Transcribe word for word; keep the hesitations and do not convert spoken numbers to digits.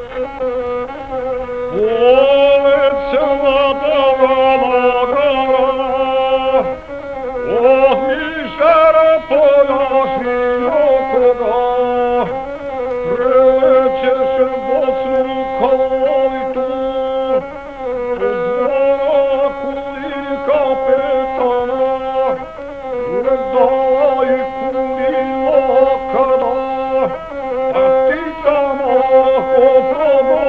Polet svatova nagara, od mišara polja širokoga, prelećeš Bosnu kalitu, od zvona kulika petana, gledala i kulila kada, a pticama ko proba